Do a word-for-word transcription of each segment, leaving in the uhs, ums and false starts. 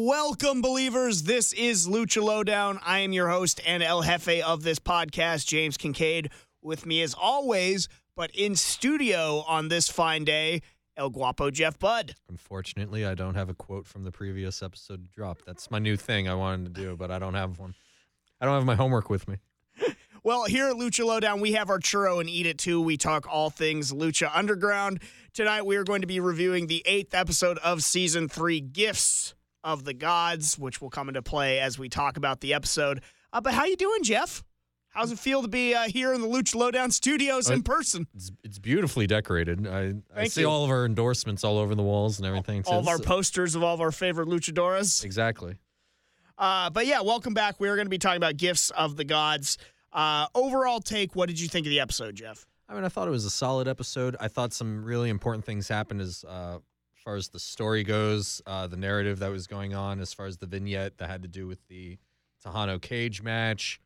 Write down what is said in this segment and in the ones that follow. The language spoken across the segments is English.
Welcome, believers. This is Lucha Lowdown. I am your host and El Jefe of this podcast, James Kincaid. With me as always, but in studio on this fine day, El Guapo Jeff Budd. Unfortunately, I don't have a quote from the previous episode to drop. That's my new thing I wanted to do, but I don't have one. I don't have my homework with me. Well, here at Lucha Lowdown, we have our churro and eat it too. We talk all things Lucha Underground. Tonight, we are going to be reviewing the eighth episode of season three, Gifts of the Gods, which will come into play as we talk about the episode. Uh, but how you doing, Jeff? How's it feel to be uh, here in the Lucha Lowdown studios in person? It's, it's beautifully decorated. I, I see you. all of our endorsements all over the walls and everything. All, all of our It's- posters of all of our favorite luchadoras. Exactly. Uh, but yeah, welcome back. We're going to be talking about Gifts of the Gods. Uh, overall take, what did you think of the episode, Jeff? I mean, I thought it was a solid episode. I thought some really important things happened as, uh, as far as the story goes, uh, the narrative that was going on, as far as the vignette that had to do with the Tejano cage match.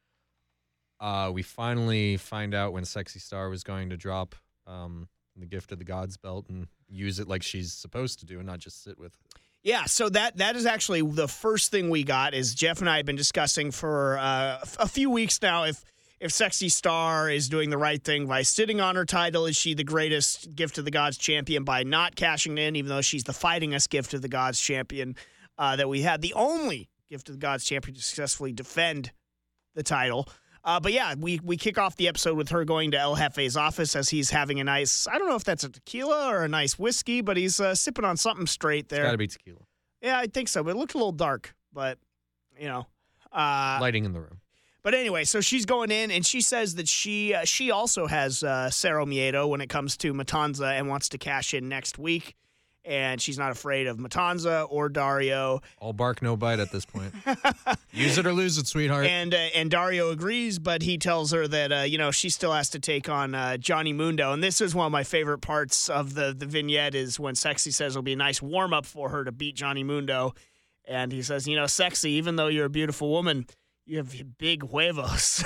Uh, we finally find out when Sexy Star was going to drop um, the Gift of the Gods belt and use it like she's supposed to do and not just sit with it. Yeah, so that that is actually the first thing we got is Jeff and I have been discussing for uh, a few weeks now if if Sexy Star is doing the right thing by sitting on her title. Is she the greatest Gift of the Gods champion by not cashing in, even though she's the fightingest Gift of the Gods champion uh, that we had, the only Gift of the Gods champion to successfully defend the title. Uh, but yeah, we, we kick off the episode with her going to El Jefe's office as he's having a nice, I don't know if that's a tequila or a nice whiskey, but he's uh, sipping on something straight there. It's got to be tequila. Yeah, I think so, but it looked a little dark, but, you know. Uh, Lighting in the room. But anyway, so she's going in, and she says that she uh, she also has uh, Cero Miedo when it comes to Matanza and wants to cash in next week. And she's not afraid of Matanza or Dario. All bark, no bite at this point. Use it or lose it, sweetheart. And uh, and Dario agrees, but he tells her that, uh, you know, she still has to take on uh, Johnny Mundo. And this is one of my favorite parts of the, the vignette is when Sexy says it'll be a nice warm-up for her to beat Johnny Mundo. And he says, you know, Sexy, even though you're a beautiful woman, you have big huevos.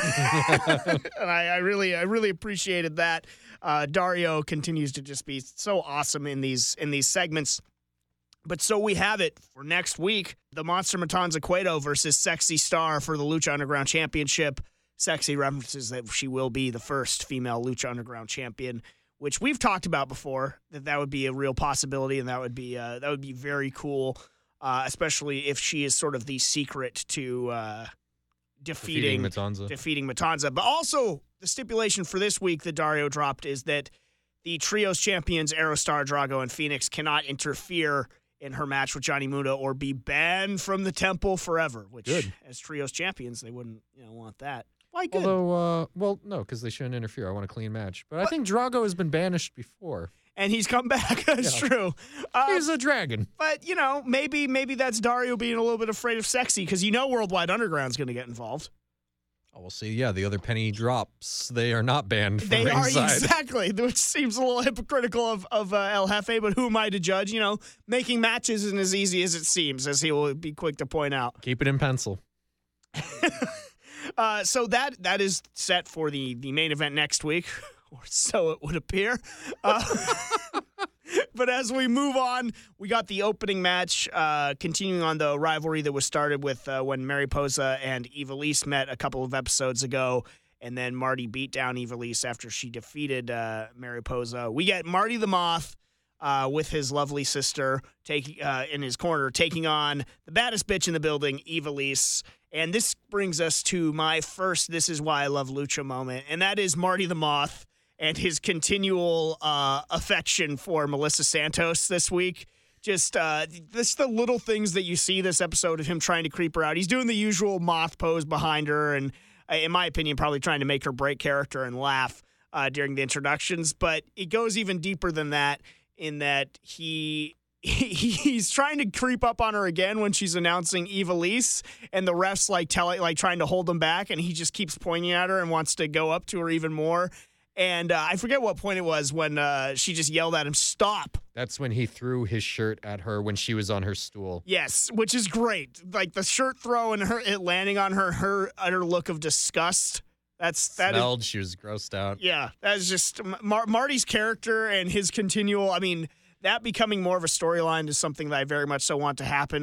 And I, I really I really appreciated that. Uh, Dario continues to just be so awesome in these in these segments. But so we have it for next week, the Monster Matanza Cueto versus Sexy Star for the Lucha Underground Championship. Sexy references that she will be the first female Lucha Underground champion, which we've talked about before, that that would be a real possibility, and that would be uh, that would be very cool, uh, especially if she is sort of the secret to uh, defeating, defeating Matanza. defeating Matanza. But also, the stipulation for this week that Dario dropped is that the Trios champions, Aerostar, Drago, and Phoenix, cannot interfere in her match with Johnny Mundo or be banned from the temple forever, which, Good. as Trios champions, they wouldn't you know, want that. Why good? Although, uh, well, no, because they shouldn't interfere. I want a clean match. But I think Drago has been banished before. And he's come back. That's Yeah. true. Uh, He's a dragon. but, you know, maybe maybe that's Dario being a little bit afraid of Sexy because you know Worldwide Underground's going to get involved. Oh, we'll see. Yeah, the other penny drops. They are not banned from They are ringside. exactly, which seems a little hypocritical of, of uh, El Jefe, but who am I to judge? You know, making matches isn't as easy as it seems, as he will be quick to point out. Keep it in pencil. Uh, so that that is set for the, the main event next week, or so it would appear. Uh, but as we move on, we got the opening match, uh, continuing on the rivalry that was started with uh, when Mariposa and Ivelisse met a couple of episodes ago, and then Marty beat down Ivelisse after she defeated uh, Mariposa. We get Marty the Moth uh, with his lovely sister take, uh, in his corner, taking on the baddest bitch in the building, Ivelisse. And this brings us to my first This Is Why I Love Lucha moment, and that is Marty the Moth and his continual uh, affection for Melissa Santos this week. Just uh, this the little things that you see this episode of him trying to creep her out. He's doing the usual moth pose behind her and, uh, in my opinion, probably trying to make her break character and laugh uh, during the introductions. But it goes even deeper than that in that he... he's trying to creep up on her again when she's announcing Ivelisse, and the ref's like telling, like trying to hold him back, and he just keeps pointing at her and wants to go up to her even more. And uh, I forget what point it was when uh, she just yelled at him, "Stop!" That's when he threw his shirt at her when she was on her stool. Yes, which is great. Like the shirt throw and her it landing on her, her utter look of disgust. That's that Smelled. is, She was grossed out. yeah. That's just Mar- Marty's character and his continual. I mean. That becoming more of a storyline is something that I very much so want to happen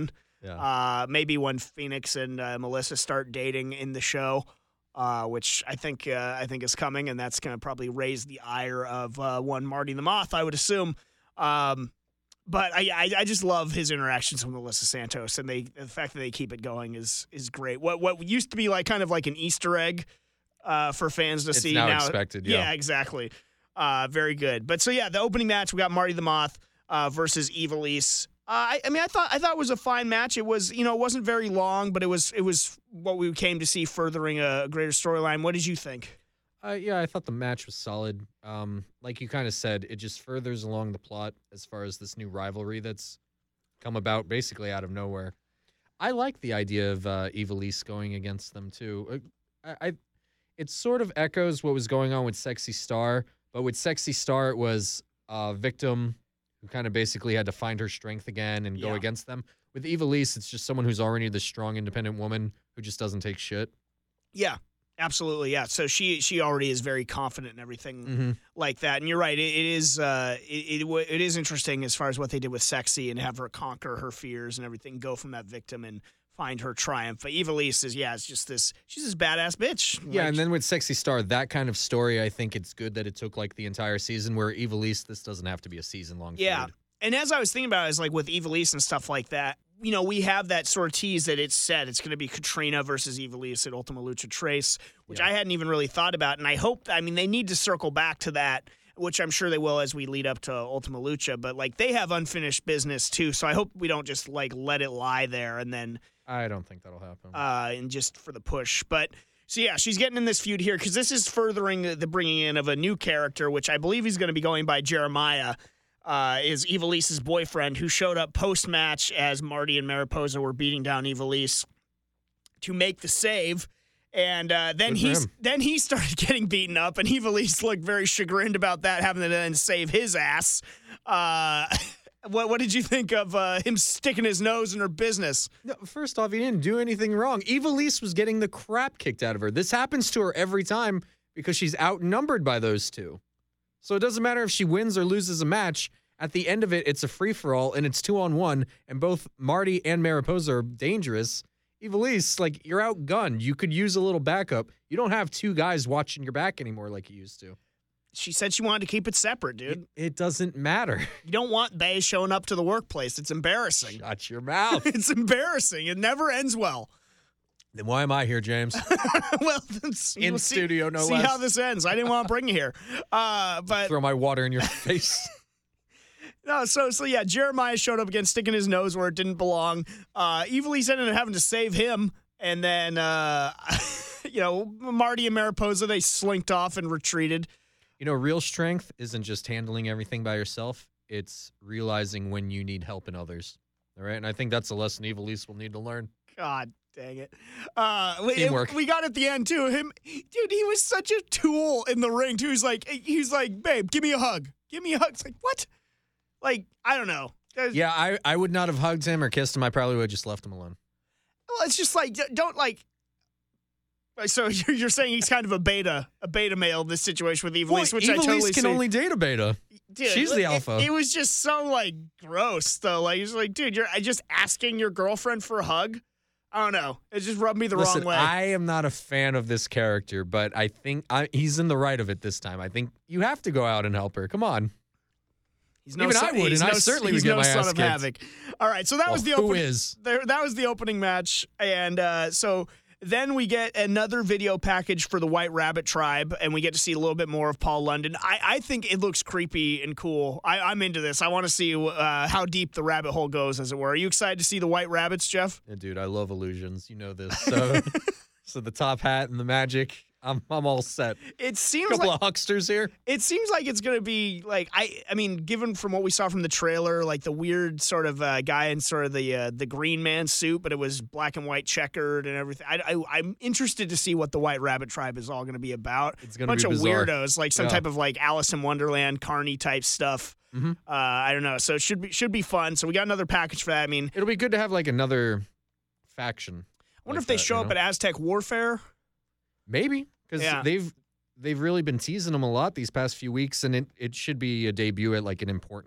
Yeah. Uh, maybe when Phoenix and uh, Melissa start dating in the show, uh, which I think uh, I think is coming, and that's going to probably raise the ire of uh, one Marty the Moth, I would assume. Um, but I, I I just love his interactions with Melissa Santos, and they the fact that they keep it going is is great. What what used to be like kind of like an Easter egg uh, for fans to It's see now now expected, yeah. yeah, exactly. Uh, very good. But so yeah, the opening match we got Marty the Moth uh, versus Ivelisse. Uh, I, I mean, I thought I thought it was a fine match. It was, you know, it wasn't very long, but it was it was what we came to see, furthering a greater storyline. What did you think? Uh, yeah, I thought the match was solid. Um, like you kind of said, it just furthers along the plot as far as this new rivalry that's come about basically out of nowhere. I like the idea of uh, Ivelisse going against them too. Uh, I, I, it sort of echoes what was going on with Sexy Star, but with Sexy Star, it was a victim who kind of basically had to find her strength again and go Yeah. against them. With Ivelisse, it's just someone who's already the strong, independent woman who just doesn't take shit. Yeah, absolutely. Yeah. So she she already is very confident in everything Mm-hmm. like that. And you're right. It, it is uh it, it it is interesting as far as what they did with Sexy and have her conquer her fears and everything, go from that victim and find her triumph. But Ivelisse is yeah, it's just this. She's this badass bitch. Yeah, Like, and then with Sexy Star, that kind of story, I think it's good that it took like the entire season. Where Ivelisse, this doesn't have to be a season long. yeah. feud. And as I was thinking about it, is like with Ivelisse and stuff like that, you know, we have that sort of tease that it's set. It's going to be Katrina versus Ivelisse at Ultima Lucha Trace, which Yeah. I hadn't even really thought about. And I hope, I mean, they need to circle back to that, which I'm sure they will as we lead up to Ultima Lucha. But like they have unfinished business too, so I hope we don't just like let it lie there and then I don't think that'll happen. uh, and just for the push. But so yeah, she's getting in this feud here because this is furthering the bringing in of a new character, which I believe he's going to be going by Jeremiah. Uh, is Ivelisse's boyfriend, who showed up post-match as Marty and Mariposa were beating down Ivelisse to make the save. And uh, then Good for he's him. then he started getting beaten up, and Ivelisse looked very chagrined about that, having to then save his ass. Uh, what what did you think of uh, him sticking his nose in her business? No, first off, he didn't do anything wrong. Ivelisse was getting the crap kicked out of her. This happens to her every time because she's outnumbered by those two. So it doesn't matter if she wins or loses a match. At the end of it, it's a free-for-all, and it's two on one, and both Marty and Mariposa are dangerous. Ivelisse, like, you're outgunned. You could use a little backup. You don't have two guys watching your back anymore like you used to. She said she wanted to keep it separate, dude. It, it doesn't matter. You don't want Bay showing up to the workplace. It's embarrassing. Shut your mouth. It's embarrassing. It never ends well. Then why am I here, James? well, let's- In we'll see, studio, no see less. how this ends. I didn't want to bring you here, uh, but Throw my water in your face. no. So, so yeah, Jeremiah showed up again, sticking his nose where it didn't belong. Uh, Ivelisse ended up having to save him, and then uh, you know Marty and Mariposa, they slinked off and retreated. You know, real strength isn't just handling everything by yourself. It's realizing when you need help in others. All right? And I think that's a lesson Ivelisse will need to learn. God dang it. Uh, we, Teamwork. we got at the end, too. Him, dude, he was such a tool in the ring, too. He's like, he's like, babe, give me a hug. Give me a hug. It's like, what? Like, I don't know. There's- Yeah, I, I would not have hugged him or kissed him. I probably would have just left him alone. Well, it's just like, don't like. So you're you're saying he's kind of a beta, a beta male in this situation with Ivelisse, which I Ivelisse totally can see. only date a beta. Dude, she's the it- alpha. It, was just so like gross, though. Like, it's like, dude, you're just asking your girlfriend for a hug. I don't know. It just rubbed me the Listen, wrong way. I am not a fan of this character, but I think I, he's in the right of it this time. I think you have to go out and help her. Come on. He's Even I would, he's and I no- certainly he's would get no my son ass of kicked. havoc. All right, so that was the Well, who opening. is? There, that was the opening match, and uh, so then we get another video package for the White Rabbit Tribe, and we get to see a little bit more of Paul London. I, I think it looks creepy and cool. I, I'm into this. I want to see uh, how deep the rabbit hole goes, as it were. Are you excited to see the White Rabbits, Jeff? Yeah, dude, I love illusions. You know this. So, so the top hat and the magic, I'm I'm all set. It A seems couple like of hucksters here. it seems like it's gonna be like I I mean, given from what we saw from the trailer, like the weird sort of uh, guy in sort of the uh, the Green Man suit, but it was black and white checkered and everything. I, I I'm interested to see what the White Rabbit Tribe is all gonna be about. It's gonna bunch be of bizarre. weirdos, like some Yeah. type of like Alice in Wonderland, Carney type stuff. Mhm. Uh, I don't know. So it should be should be fun. So we got another package for that. I mean, It'll be good to have like another faction. I wonder like if they that, show you up know? at Aztec Warfare. Maybe because Yeah. they've they've really been teasing them a lot these past few weeks, and it, it should be a debut at like an important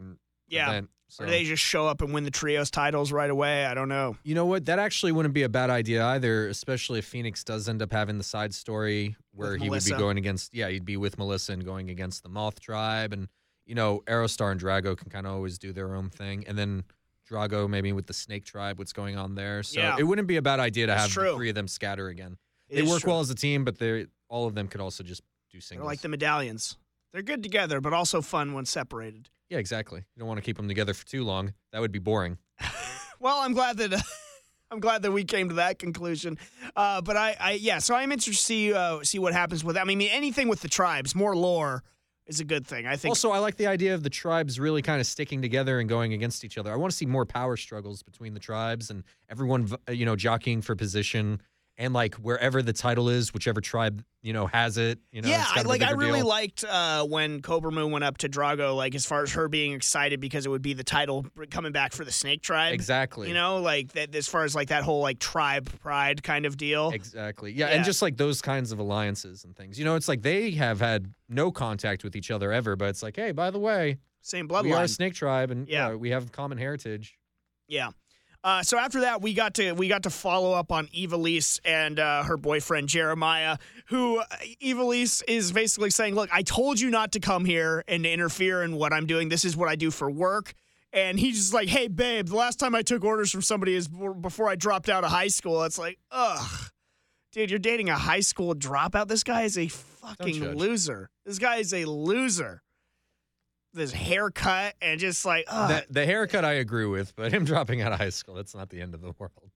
Yeah. event. So. Or do they just show up and win the trios titles right away? I don't know. You know what? That actually wouldn't be a bad idea either, especially if Phoenix does end up having the side story where With he Melissa. would be going against, yeah, he'd be with Melissa and going against the Moth Tribe. And, you know, Aerostar and Drago can kind of always do their own thing. And then Drago maybe with the Snake Tribe, what's going on there. So Yeah. it wouldn't be a bad idea to It's have true. the three of them scatter again. It They is work true. well as a team, but they all of them could also just do They're singles. like the medallions. They're good together, but also fun when separated. Yeah, exactly. You don't want to keep them together for too long. That would be boring. Well, I'm glad that I'm glad that we came to that conclusion. Uh, but I, I, yeah. So I'm interested to see uh, see what happens with. I mean, anything with the tribes, more lore is a good thing. I think. Also, I like the idea of the tribes really kind of sticking together and going against each other. I want to see more power struggles between the tribes and everyone, v- you know, jockeying for position. And like wherever the title is, whichever tribe you know has it, you know. yeah, it's I, kind of a like I bigger really deal. liked uh, when Cobra Moon went up to Drago. Like as far as her being excited because it would be the title coming back for the Snake Tribe. Exactly. You know, like that as far as like that whole like tribe pride kind of deal. Exactly. Yeah, Yeah. and just like those kinds of alliances and things. You know, it's like they have had no contact with each other ever, but it's like, hey, by the way, Same we are a bloodline. snake tribe, and Yeah. yeah, we have common heritage. Yeah. Uh, so after that, we got to we got to follow up on Evilise and uh, her boyfriend Jeremiah, who uh, Evilise is basically saying, "Look, I told you not to come here and to interfere in what I'm doing. This is what I do for work." And he's just like, "Hey, babe, the last time I took orders from somebody is b- before I dropped out of high school." It's like, ugh, dude, you're dating a high school dropout. This guy is a fucking judge. loser. This guy is a loser. This haircut and just like, ugh. The, the haircut I agree with, but him dropping out of high school, that's not the end of the world.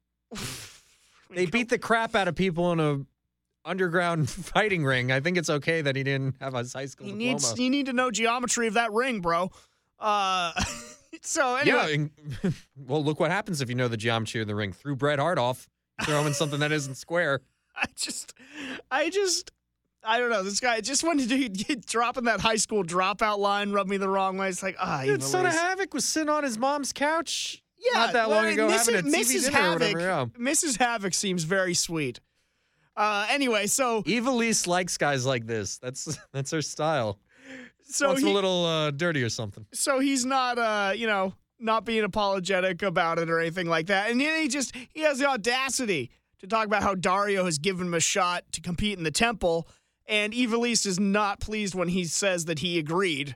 They beat the crap out of people in a underground fighting ring. I think it's okay that he didn't have a high school He diploma. needs. You need to know geometry of that ring, bro. Uh, so anyway, Yeah, and, well, look what happens if you know the geometry of the ring. Threw Bret Hart off, throw him in something that isn't square. I just, I just, I don't know. This guy just wanted to do, dropping that high school dropout line rubbed me the wrong way. It's like, ah, Dude, Son of Evilise. Havoc was sitting on his mom's couch Yeah, not that well, long ago Missus having a T V Missus dinner or Havoc, whatever. Yeah. Missus Havoc seems very sweet. Uh, anyway, so Evilise likes guys like this. That's that's her style. so Wants he, a little uh, dirty or something. so he's not, uh, you know, not being apologetic about it or anything like that. And then he just he has the audacity to talk about how Dario has given him a shot to compete in the temple, and Evilise is not pleased when he says that he agreed.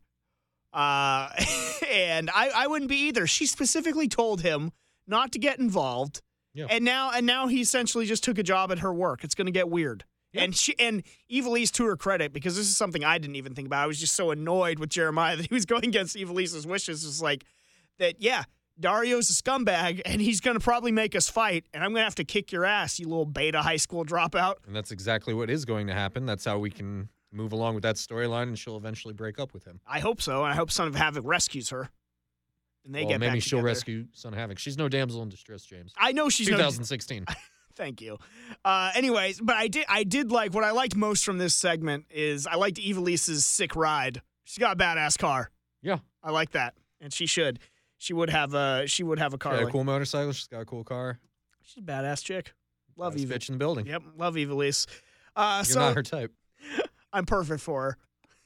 Uh, and I, I wouldn't be either. She specifically told him not to get involved. Yeah. And now and now he essentially just took a job at her work. It's going to get weird. Yeah. And she and Evilise, to her credit, because this is something I didn't even think about. I was just so annoyed with Jeremiah that he was going against Evilise's wishes. It's like that, yeah, Dario's a scumbag, and he's going to probably make us fight, and I'm going to have to kick your ass, you little beta high school dropout. And that's exactly what is going to happen. That's how we can move along with that storyline, and she'll eventually break up with him. I hope so, and I hope Son of Havoc rescues her. And they well, get maybe back she'll together. rescue Son of Havoc. She's no damsel in distress, James. I know she's no twenty sixteen. Thank you. Uh, anyways, but I did I did like what I liked most from this segment is I liked Evilise's sick ride. She's got a badass car. Yeah. I like that, and she should. She would have a she would have a car. Got a like- cool motorcycle. She's got a cool car. She's a badass chick. Love Best Eva. bitch in the building. Yep, love Evilise. Uh, You're so not her type. I'm perfect for her.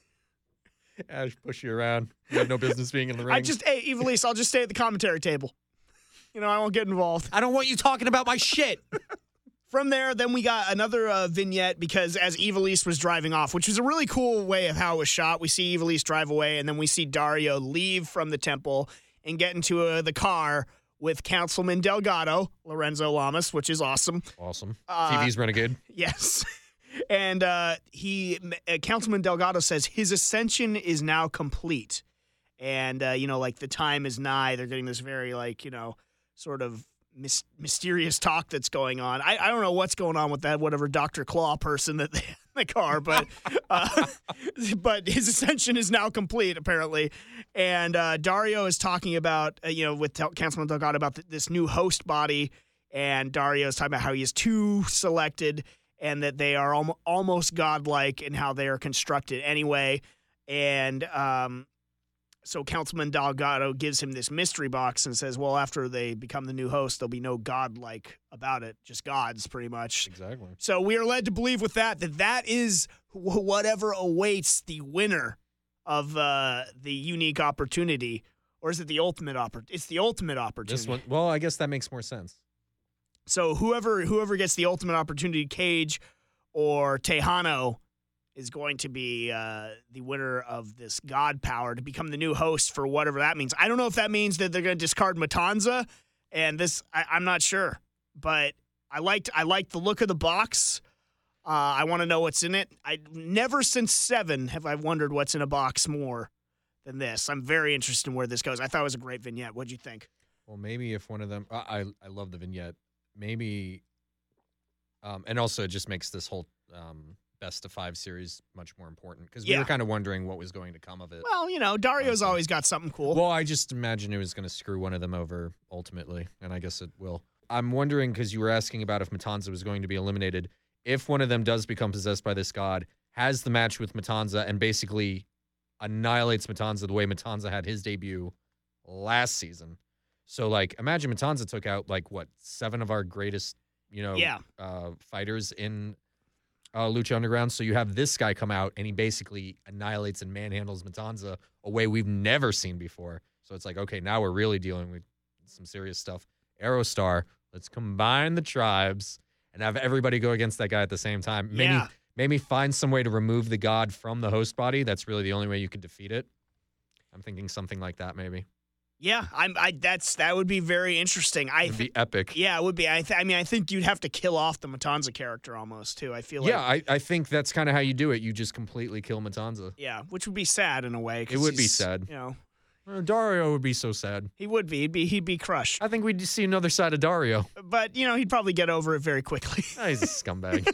Yeah, just push you around. You have no business being in the ring. I just hey Evilise, I'll just stay at the commentary table. You know, I won't get involved. I don't want you talking about my shit. From there, then we got another uh, vignette because as Evilise was driving off, which was a really cool way of how it was shot, we see Evilise drive away, and then we see Dario leave from the temple and get into uh, the car with Councilman Delgado, Lorenzo Lamas, which is awesome. Awesome. Uh, T V's renegade. Yes. And uh, he, uh, Councilman Delgado says his ascension is now complete. And, uh, you know, like the time is nigh. They're getting this very, like, you know, sort of mis- mysterious talk that's going on. I, I don't know what's going on with that, whatever Doctor Claw person that they in the car, but uh, but his ascension is now complete, apparently. And uh, Dario is talking about, uh, you know, with Tel- Councilman Delgado about th- this new host body. And Dario is talking about how he is too selected and that they are al- almost godlike in how they are constructed anyway. And um, so Councilman Delgado gives him this mystery box and says, well, after they become the new host, there'll be no godlike about it, just gods pretty much. Exactly. So we are led to believe with that that that is wh- whatever awaits the winner of uh, the unique opportunity Or is it the ultimate oppor- It's the ultimate opportunity. This one, well, I guess that makes more sense. So whoever whoever gets the ultimate opportunity, Cage or Tejano, is going to be uh, the winner of this God Power to become the new host for whatever that means. I don't know if that means that they're going to discard Matanza, and this I, I'm not sure. But I liked I liked the look of the box. Uh, I want to know what's in it. I never since seven have I wondered what's in a box more than this. I'm very interested in where this goes. I thought it was a great vignette. What'd you think? Well, maybe if one of them, I I, I love the vignette. Maybe, um, and also it just makes this whole um, best of five series much more important because we Yeah. were kind of wondering what was going to come of it. Well, you know, Dario's Okay. always got something cool. Well, I just imagine it was going to screw one of them over ultimately, and I guess it will. I'm wondering because you were asking about if Matanza was going to be eliminated. If one of them does become possessed by this god, has the match with Matanza, and basically annihilates Matanza the way Matanza had his debut last season. So, like, imagine Matanza took out, like, what, seven of our greatest, you know, Yeah. uh, fighters in uh, Lucha Underground. So you have this guy come out, and he basically annihilates and manhandles Matanza a way we've never seen before. So it's like, okay, now we're really dealing with some serious stuff. Aerostar, let's combine the tribes and have everybody go against that guy at the same time. Maybe, Yeah. maybe find some way to remove the god from the host body. That's really the only way you can defeat it. I'm thinking something like that, maybe. Yeah, I'm. I that's that would be very interesting. I It'd think. be epic. Yeah, it would be. I. Th- I mean, I think you'd have to kill off the Matanza character almost too. I feel like. Yeah, I, I think that's kind of how you do it. You just completely kill Matanza. Yeah, which would be sad in a way. 'cause It would be he's, sad. You know, Uh, Dario would be so sad. he would be. He'd be. He'd be crushed. I think we'd see another side of Dario. But you know, he'd probably get over it very quickly. Ah, he's a scumbag.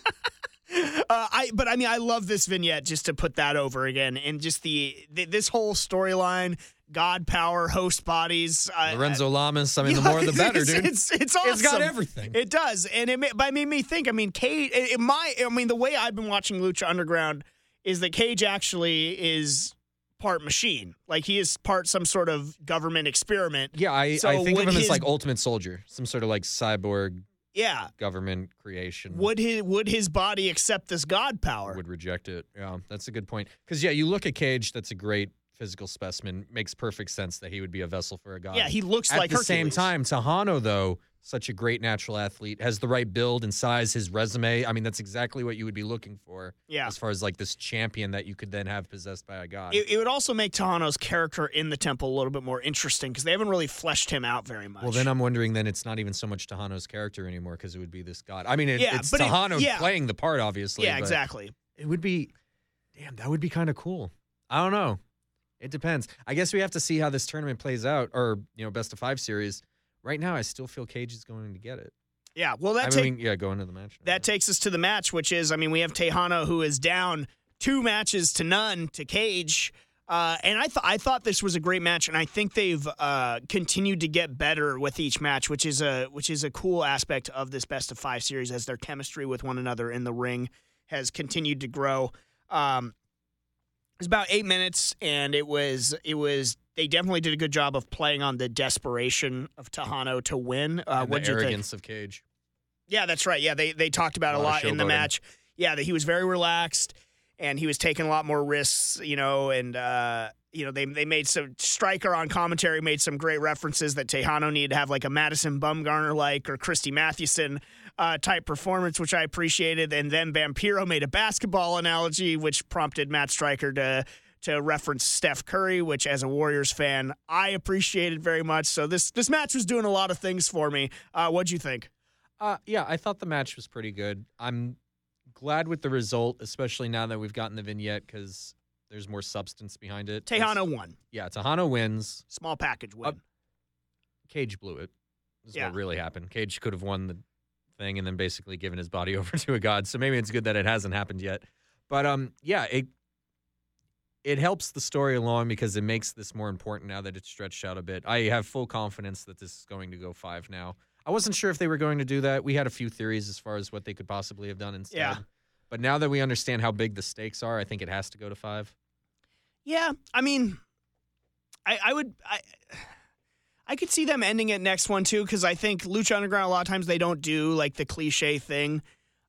Uh, I but I mean I love this vignette just to put that over again and just the, the this whole storyline, God Power, host bodies. Uh, Lorenzo Lamas. I mean, the yeah, more the better, it's, dude. It's it's awesome. It's got everything. It does, and it, ma- but it made me think. I mean, Cage. It, it my I mean, the way I've been watching Lucha Underground is that Cage actually is part machine. Like he is part some sort of government experiment. Yeah, I, So I think of would him his- as like Ultimate Soldier, some sort of like cyborg Yeah. government creation. Would his would his body accept this God power? Would reject it. Yeah, that's a good point. Because yeah, you look at Cage. That's a great physical specimen. Makes perfect sense that he would be a vessel for a god. Yeah, he looks At like the same Hercules. time, Tejano, though, such a great natural athlete, has the right build and size, his resume. I mean, that's exactly what you would be looking for Yeah. as far as like this champion that you could then have possessed by a god. It, it would also make Tejano's character in the temple a little bit more interesting because they haven't really fleshed him out very much. well, then I'm wondering then it's not even so much Tejano's character anymore because it would be this god. I mean, it, Yeah, it's but it- Tejano yeah. playing the part, obviously. yeah, but exactly. It would be, damn, that would be kind of cool. I don't know. It depends. I guess we have to see how this tournament plays out, or you know, best of five series. Right now, I still feel Cage is going to get it. Yeah, well, that I take, mean, yeah, go into the match. now. that takes us to the match, which is, I mean, we have Tejano who is down two matches to none to Cage. Uh, and I thought I thought this was a great match, and I think they've uh, continued to get better with each match, which is a which is a cool aspect of this best of five series as their chemistry with one another in the ring has continued to grow. Um, it was about eight minutes, and it was it was they definitely did a good job of playing on the desperation of Tejano to win. Uh, And what'd the you think? arrogance of Cage. Yeah, that's right. Yeah, they they talked about A a lot lot of in the showboating. match. Yeah, that he was very relaxed and he was taking a lot more risks, you know, and uh, you know, they they made some Stryker on commentary made some great references that Tejano needed to have like a Madison Bumgarner like or Christy Mathewson uh, type performance, which I appreciated. And then Vampiro made a basketball analogy, which prompted Matt Stryker to to reference Steph Curry, which as a Warriors fan, I appreciated very much. So this this match was doing a lot of things for me. Uh, what'd you think? Uh, yeah, I thought the match was pretty good. I'm glad with the result, especially now that we've gotten the vignette because there's more substance behind it. Tejano won. Yeah, Tejano wins. Small package win. Uh, Cage blew it. This is Yeah. what really happened. Cage could have won the thing and then basically given his body over to a god. So maybe it's good that it hasn't happened yet. But um, yeah, it it helps the story along because it makes this more important now that it's stretched out a bit. I have full confidence that this is going to go five now. I wasn't sure if they were going to do that. We had a few theories as far as what they could possibly have done instead. Yeah. But now that we understand how big the stakes are, I think it has to go to five. yeah, I mean, I, I would, I, I could see them ending it next one too because I think Lucha Underground a lot of times they don't do like the cliche thing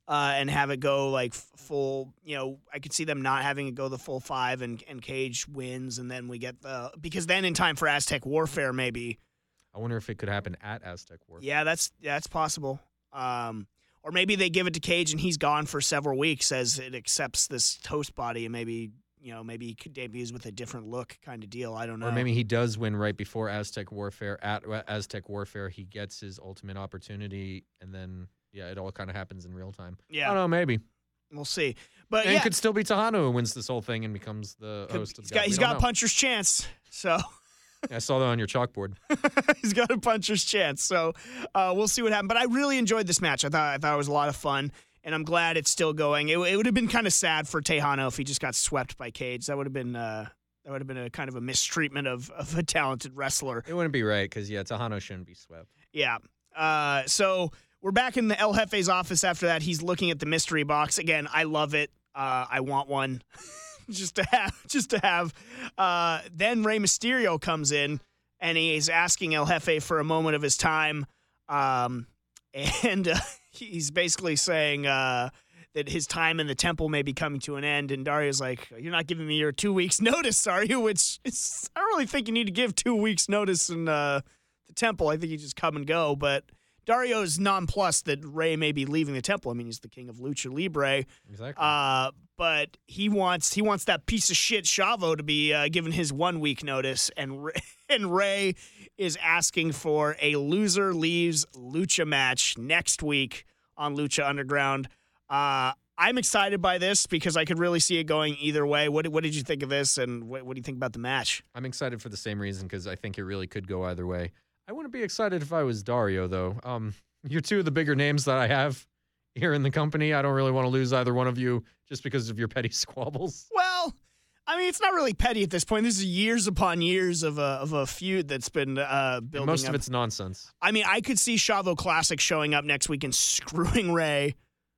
uh, and have it go like f- full. You know, I could see them not having it go the full five, and and Cage wins, and then we get the because then in time for Aztec Warfare maybe. I wonder if it could happen at Aztec Warfare. Yeah, that's that's possible. Um, or maybe they give it to Cage and he's gone for several weeks as it accepts this host body, and maybe. You know, maybe he could debuts with a different look kind of deal. I don't know. Or maybe he does win right before Aztec Warfare. At Aztec Warfare, he gets his ultimate opportunity, and then, yeah, it all kind of happens in real time. Yeah. I don't know, maybe. We'll see. But and yeah. it could still be Tejano who wins this whole thing and becomes the Could, host of he's the got, God. he's We don't got know. a puncher's chance. So I saw that on your chalkboard. he's got a puncher's chance. So uh, we'll see what happens. But I really enjoyed this match. I thought I thought it was a lot of fun. And I'm glad it's still going. It, it would have been kind of sad for Tejano if he just got swept by Cage. That would have been uh, that would have been a kind of a mistreatment of, of a talented wrestler. It wouldn't be right because, yeah, Tejano shouldn't be swept. Yeah. Uh, so we're back in the El Jefe's office after that. He's looking at the mystery box. Again, I love it. Uh, I want one just to have. Just to have. Uh, then Rey Mysterio comes in, and he's asking El Jefe for a moment of his time. Um, and... Uh, He's basically saying uh, that his time in the temple may be coming to an end, and Dario's like, "You're not giving me your two weeks notice, are you?" Which is, I don't really think you need to give two weeks notice in uh, the temple. I think you just come and go. But Dario's nonplussed that Rey may be leaving the temple. I mean, he's the king of Lucha Libre. Exactly. Uh, but he wants he wants that piece of shit Chavo to be uh, given his one week notice, and and Rey is asking for a loser leaves Lucha match next week on Lucha Underground. Uh, I'm excited by this because I could really see it going either way. What what did you think of this, and what, what do you think about the match? I'm excited for the same reason because I think it really could go either way. I wouldn't be excited if I was Dario, though. Um, you're two of the bigger names that I have here in the company. I don't really want to lose either one of you just because of your petty squabbles. Well, I mean, it's not really petty at this point. This is years upon years of a of a feud that's been uh, building And most up. of it's nonsense. I mean, I could see Chavo Classic showing up next week and screwing Rey,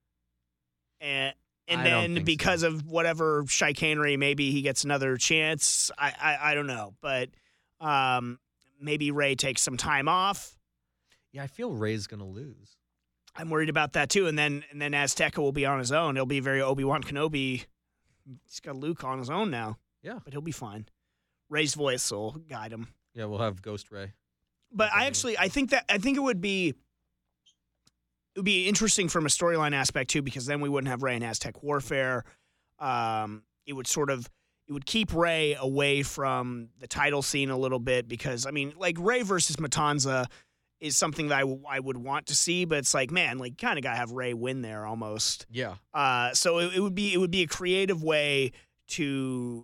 and and I don't then think because so. of whatever chicanery, maybe he gets another chance. I I, I don't know, but um, maybe Rey takes some time off. Yeah, I feel Ray's going to lose. I'm worried about that too. And then and then Azteca will be on his own. He'll be very Obi-Wan Kenobi. He's got Luke on his own now. Yeah. But he'll be fine. Ray's voice will guide him. Yeah, we'll have Ghost Ray. But I actually I think that I think it would be it would be interesting from a storyline aspect too, because then we wouldn't have Rey in Aztec Warfare. Um, it would sort of it would keep Rey away from the title scene a little bit, because I mean, like Rey versus Matanza is something that I, w- I would want to see, but it's like, man, like kind of got to have Rey win there almost. Yeah. Uh, so it, it would be it would be a creative way to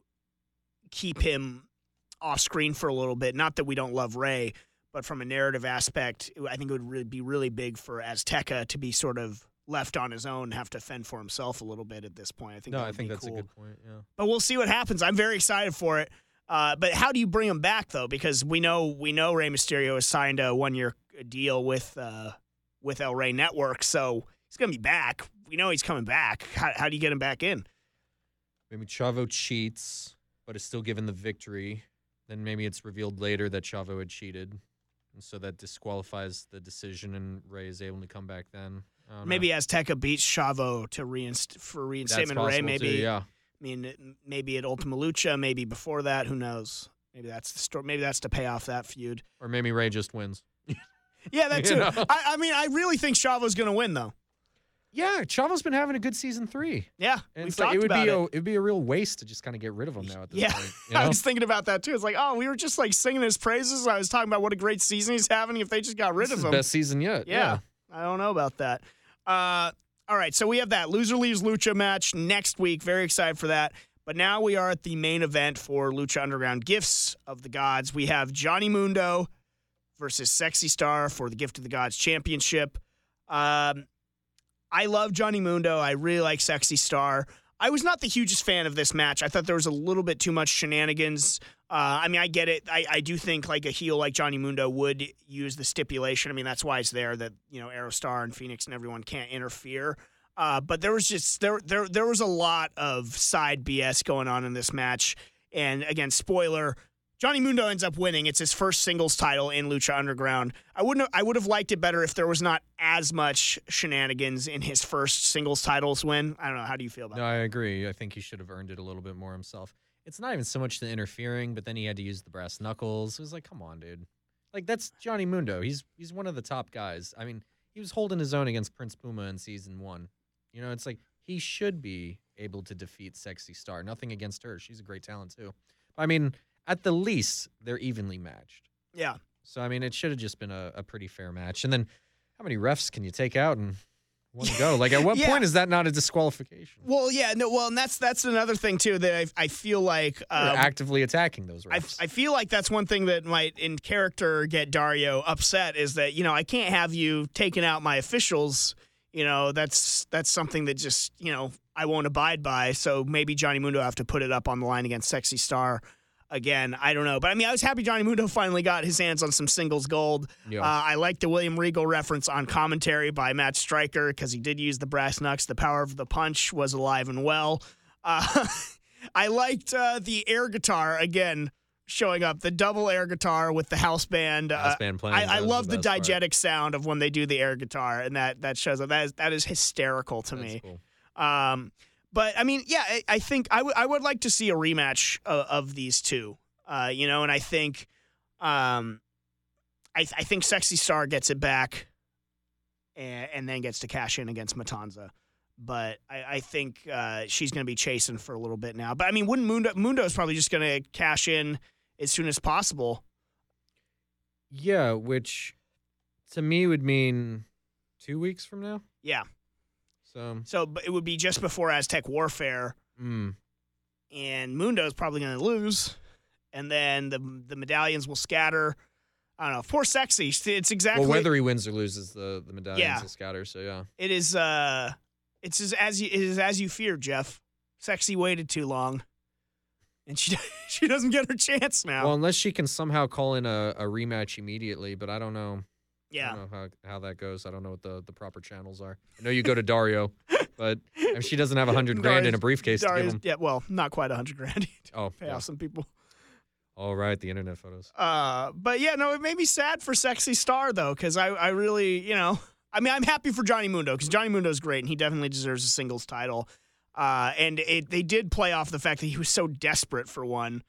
keep him off screen for a little bit. Not that we don't love Rey, but from a narrative aspect, I think it would really be really big for Azteca to be sort of left on his own and have to fend for himself a little bit at this point. I think No, that I would think be that's cool. a good point. Yeah. But we'll see what happens. I'm very excited for it. Uh, but how do you bring him back though? Because we know we know Rey Mysterio has signed a one year deal with uh, with El Rey Network, so he's gonna be back. We know he's coming back. How, how do you get him back in? Maybe Chavo cheats, but is still given the victory. Then maybe it's revealed later that Chavo had cheated, and so that disqualifies the decision, and Rey is able to come back then. I don't know. Maybe Azteca beats Chavo to reinst- for That's reinstatement of Rey. possible Maybe too, yeah. I mean, maybe at Ultima Lucha, maybe before that. Who knows? Maybe that's the story. Maybe that's to pay off that feud. Or maybe Rey just wins. Yeah, that You too. know? I, I mean, I really think Chavo's going to win, though. Yeah, Chavo's been having a good season three. Yeah, And we've it's like, talked it would about be it. a it'd be a real waste to just kind of get rid of him now at this Yeah, point. You I know? was thinking about that too. It's like, oh, we were just like singing his praises. I was talking about what a great season he's having. If they just got rid This of is him, best season yet. yeah, I don't know about that. Uh, all right, so we have that loser leaves Lucha match next week. Very excited for that. But now we are at the main event for Lucha Underground Gifts of the Gods. We have Johnny Mundo versus Sexy Star for the Gift of the Gods Championship. Um, I love Johnny Mundo. I really like Sexy Star. I was not the hugest fan of this match. I thought there was a little bit too much shenanigans. Uh, I mean, I get it. I, I do think like a heel like Johnny Mundo would use the stipulation. I mean, that's why it's there that, you know, Aerostar and Phoenix and everyone can't interfere. Uh, but there was just there there there was a lot of side B S going on in this match. And again, spoiler, Johnny Mundo ends up winning. It's his first singles title in Lucha Underground. I wouldn't. I would have liked it better if there was not as much shenanigans in his first singles titles win. I don't know. How do you feel about No, that? I agree. I think he should have earned it a little bit more himself. It's not even so much the interfering, but then he had to use the brass knuckles. It was like, come on, dude. Like, that's Johnny Mundo. He's he's one of the top guys. I mean, he was holding his own against Prince Puma in season one. You know, it's like he should be able to defeat Sexy Star. Nothing against her. She's a great talent, too. I mean, at the least, they're evenly matched. Yeah. So, I mean, it should have just been a, a pretty fair match. And then how many refs can you take out in one go? Like, at what Yeah. point is that not a disqualification? Well, yeah, no, well, and that's that's another thing too that I, I feel like They're um, actively attacking those I, refs. I feel like that's one thing that might, in character, get Dario upset is that, you know, I can't have you taking out my officials. You know, that's that's something that just, you know, I won't abide by. So maybe Johnny Mundo will have to put it up on the line against Sexy Star again. I don't know. But, I mean, I was happy Johnny Mundo finally got his hands on some singles gold. Yeah. Uh, I like the William Regal reference on commentary by Matt Stryker because he did use the brass knucks. The power of the punch was alive and well. Uh, I liked uh, the air guitar, again, showing up. The double air guitar with the house band. House Uh, band playing, I, that I was love the the, best part. diegetic sound of when they do the air guitar, and that, that shows up. That is, that is hysterical to That's me. cool. Um, but, I mean, yeah, I, I think I, w- I would like to see a rematch of, of these two. Uh, you know, and I think, um, I, th- I think Sexy Star gets it back, and, and then gets to cash in against Matanza. But I, I think uh, she's going to be chasing for a little bit now. But I mean, wouldn't Mundo? Mundo's probably just going to cash in as soon as possible. Yeah, which to me would mean two weeks from now. Yeah. So, So but it would be just before Aztec Warfare, mm, and Mundo's probably going to lose, and then the the medallions will scatter. I don't know. Poor Sexy. It's exactly. well, whether he wins or loses, the the medallions Yeah. will scatter. So yeah, It is. Uh, it's as, as you it is as you feared, Jeff. Sexy waited too long, and she she doesn't get her chance now. well, unless she can somehow call in a, a rematch immediately, but I don't know. I yeah. don't know how, how that goes. I don't know what the, the proper channels are. I know you go to Dario, but if she doesn't have a hundred grand in a briefcase to Darius- give him. Yeah. Well, not quite a hundred grand. Oh, Pay yeah. off some people. All right, the internet photos. Uh, but yeah, no, it made me sad for Sexy Star though, because I, I really, you know, I mean, I'm happy for Johnny Mundo because Johnny Mundo's great and he definitely deserves a singles title. Uh, and it, they did play off the fact that he was so desperate for one,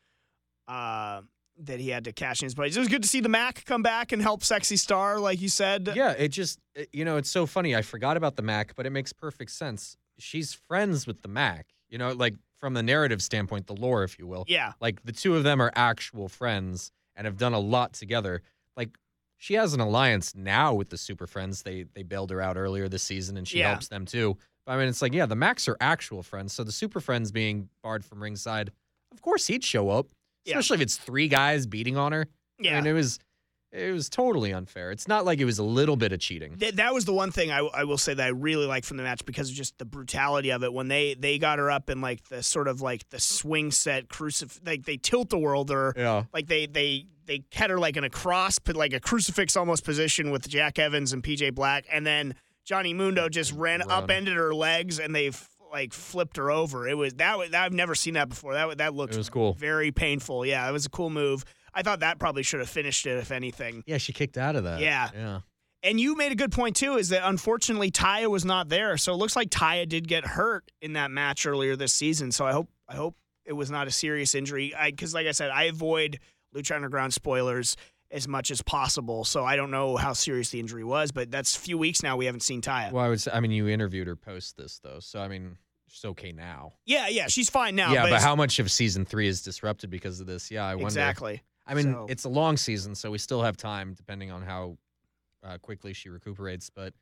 uh, that he had to cash in his plays. It was good to see the Mac come back and help Sexy Star, like you said. Yeah, it just, it- you know, it's so funny. I forgot about the Mac, but it makes perfect sense. She's friends with the Mac, you know, like from the narrative standpoint, the lore, if you will. Yeah. Like the two of them are actual friends and have done a lot together. Like she has an alliance now with the Super Friends. They they bailed her out earlier this season and she Yeah. helps them too. But I mean, it's like, yeah, the Macs are actual friends. So the Super Friends being barred from ringside, of course he'd show up, Yeah. especially if it's three guys beating on her. Yeah. I mean, it was it was totally unfair. It's not like it was a little bit of cheating. Th- that was the one thing I, I will say that I really liked from the match because of just the brutality of it. When they, they got her up in like the sort of like the swing set crucif, like they tilt the world or Yeah. like they they they had her like in a cross, but like a crucifix almost position with Jack Evans and P J Black, and then Johnny Mundo just ran Run. upended her legs and they f- like flipped her over. It was that, was, that I've never seen that before. That that looked It was cool. very painful. Yeah, it was a cool move. I thought that probably should have finished it if anything. Yeah, she kicked out of that. Yeah. Yeah. And you made a good point, too, is that unfortunately Taya was not there. So it looks like Taya did get hurt in that match earlier this season. So I hope I hope it was not a serious injury. Because, like I said, I avoid Lucha Underground spoilers as much as possible. So I don't know how serious the injury was. But that's a few weeks now we haven't seen Taya. Well, I would say, I mean, you interviewed her post this, though. So, I mean, she's okay now. yeah, yeah, she's fine now. yeah, but, it's- how much of season three is disrupted because of this? Yeah, I wonder. Exactly. I mean, So- it's a long season, so we still have time, depending on how uh, quickly she recuperates. But,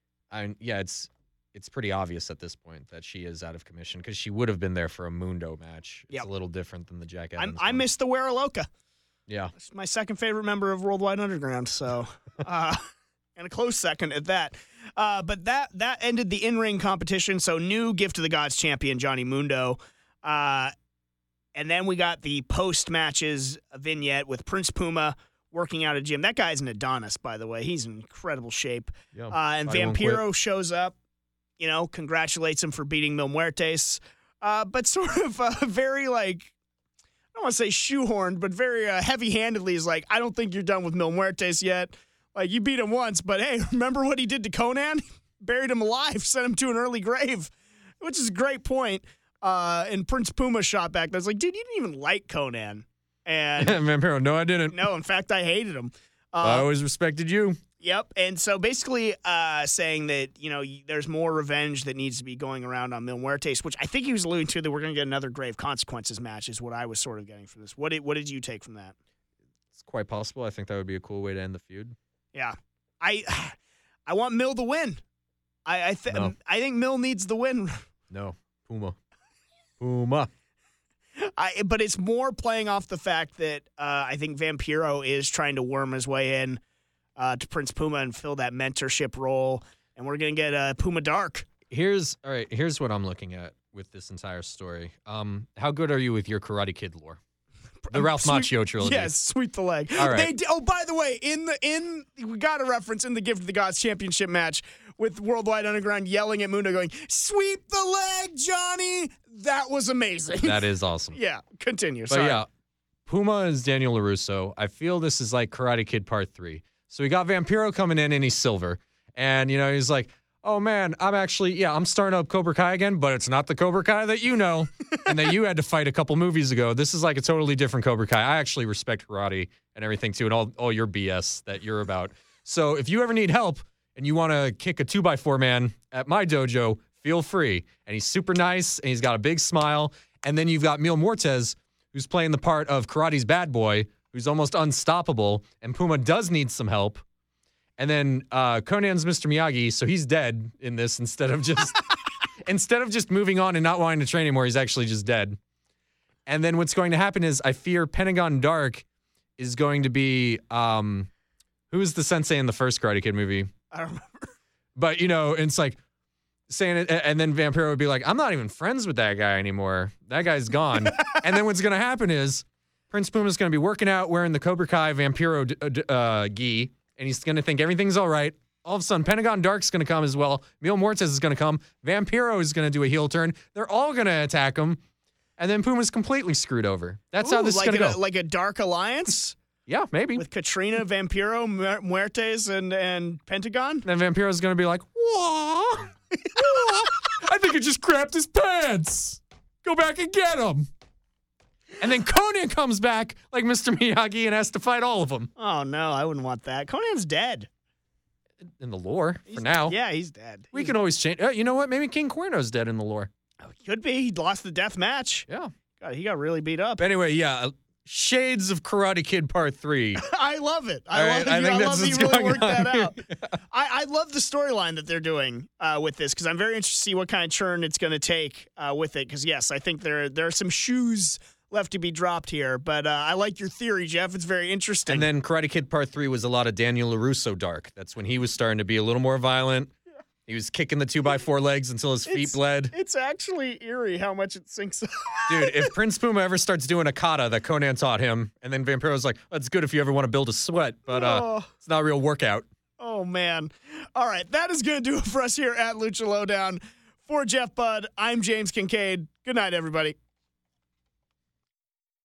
I yeah, it's it's pretty obvious at this point that she is out of commission because she would have been there for a Mundo match. It's Yep. a little different than the Jack I'm, Evans I one. missed the Weraloka. Yeah. It's my second favorite member of Worldwide Underground, so uh, and a close second at that. Uh, but that that ended the in-ring competition. So new Gift of the Gods champion Johnny Mundo, uh, and then we got the post matches vignette with Prince Puma working out a gym. That guy's an Adonis, by the way. He's in incredible shape. Yeah. Uh, and Probably won't quit. Vampiro shows up, you know, congratulates him for beating Mil Muertes, uh, but sort of uh, very like. don't want to say shoehorned, but very uh, heavy-handedly is like, I don't think you're done with Mil Muertes yet. Like, you beat him once, but hey, remember what he did to Conan? Buried him alive, sent him to an early grave, which is a great point. Uh, and Prince Puma shot back. That's like, dude, you didn't even like Conan. And Vampiro, no, I didn't. no, in fact, I hated him. Uh, I always respected you. Yep. And so basically uh, saying that, you know, there's more revenge that needs to be going around on Mil Muertes, which I think he was alluding to that we're going to get another Grave Consequences match is what I was sort of getting from this. What did, what did you take from that? It's quite possible. I think that would be a cool way to end the feud. Yeah. I I want Mil to win. I I, th- No. I think Mil needs the win. No. Puma. Puma. I, but it's more playing off the fact that uh, I think Vampiro is trying to worm his way in uh, to Prince Puma and fill that mentorship role, and we're gonna get uh, Puma Dark. Here's all right. Here's what I'm looking at with this entire story. Um, how good are you with your Karate Kid lore? The Ralph Sweep- Macchio trilogy. Yes, sweep the leg. All right. They d- oh, by the way, in the in we got a reference in the Gift of the Gods Championship match with Worldwide Underground yelling at Mundo, going, "Sweep the leg, Johnny." That was amazing. That is awesome. yeah, continue. But Sorry. yeah, Puma is Daniel LaRusso. I feel this is like Karate Kid Part three. So we got Vampiro coming in and he's silver. And, you know, he's like, oh, man, I'm actually, yeah, I'm starting up Cobra Kai again, but it's not the Cobra Kai that you know and that you had to fight a couple movies ago. This is like a totally different Cobra Kai. I actually respect karate and everything, too, and all, all your B S that you're about. So if you ever need help and you want to kick a two by four man at my dojo, feel free. And he's super nice, and he's got a big smile. And then you've got Mil Muertes, who's playing the part of karate's bad boy, who's almost unstoppable, and Puma does need some help. And then uh, Conan's Mister Miyagi, so he's dead in this instead of just instead of just moving on and not wanting to train anymore, he's actually just dead. And then what's going to happen is I fear Pentagon Dark is going to be um, who was the sensei in the first Karate Kid movie? I don't remember. But you know, it's like saying it, and then Vampiro would be like, I'm not even friends with that guy anymore. That guy's gone. And then what's going to happen is Prince Puma's going to be working out wearing the Cobra Kai Vampiro uh, gi, and he's going to think everything's all right. All of a sudden, Pentagon Dark's going to come as well. Mil Muertes is going to come. Vampiro is going to do a heel turn. They're all going to attack him. And then Puma's completely screwed over. That's Ooh, how this like is going to a, go. Like a Dark Alliance Yeah, maybe. with Katrina, Vampiro, Mu- Muertes, and, and Pentagon? Then Vampiro's going to be like, whoa, whoa, I think I just crapped his pants. Go back and get him. And then Conan comes back like Mister Miyagi and has to fight all of them. Oh, no, I wouldn't want that. Conan's dead. In the lore, He's- for now. Yeah, he's dead. We He's- can always change. Uh, you know what? Maybe King Cuerno's dead in the lore. Could be. He lost the death match. Yeah. God, he got really beat up. But anyway, yeah. uh, Shades of Karate Kid Part three. I love it. I All love right, it. I I, think I that's love that you what's really going worked on that here. out. I, I love the storyline that they're doing uh, with this because I'm very interested to see what kind of churn it's going to take uh, with it. Because, yes, I think there, there are some shoes left to be dropped here. But uh, I like your theory, Jeff. It's very interesting. And then Karate Kid Part three was a lot of Daniel LaRusso dark. That's when he was starting to be a little more violent. He was kicking the two by four legs until his feet It's- bled. It's actually eerie how much it sinks up. Dude, if Prince Puma ever starts doing a kata that Conan taught him, and then Vampiro's like, that's good if you ever want to build a sweat, but uh, Oh. it's not a real workout. Oh, man. All right. That is going to do it for us here at Lucha Lowdown. For Jeff Budd, I'm James Kincaid. Good night, everybody.